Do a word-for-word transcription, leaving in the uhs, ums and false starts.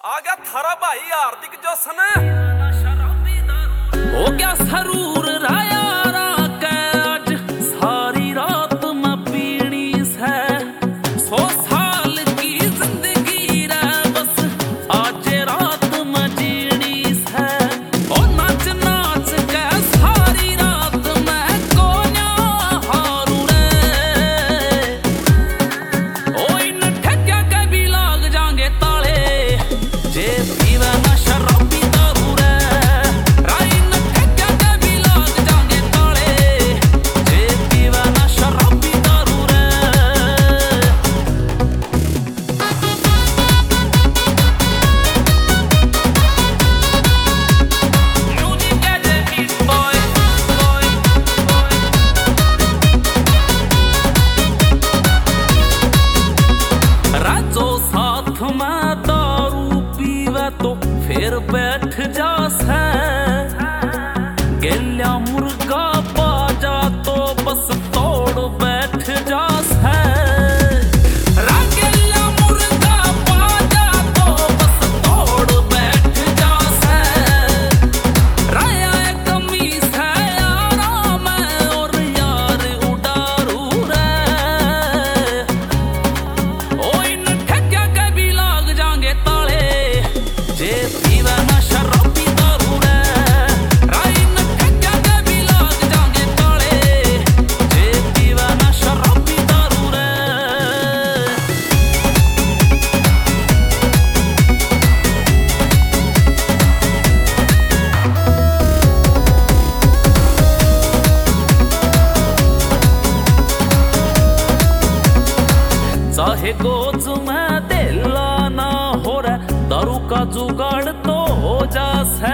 आ गया थारा भाई हार्दिक जोशन हो गया सरूर रायारा के आज सारी रात मैं पीनी से सौ साल की जिंदगी रे बस आज रात मैं जीनी से ओ नाच नाच के सारी रात मैं कोन्या हारू रे ओ इन ठेक्या के भी लाग जाएंगे ताले जे पीवे ना शराबी दारू रे तो फिर बैठ जा से गेल्या मुर्गा बाजा तो बस तोड़ बैठ जा से गेल्या मुर्गा बाजा तो बस तोड़ बैठ जा से राया कमी से यारा मैं और यार उडारू रे ओ इन ठेक्या के भी लाग जाएंगे ताले जे पीवा ना शराबी दारू रे राइन ठेक्या के भी लाग जाएंगे ताले जे पीवा ना शराबी दारू रे चाहे गोज में दिला ना हो रे दारू का जुगाड़ तो हो जा से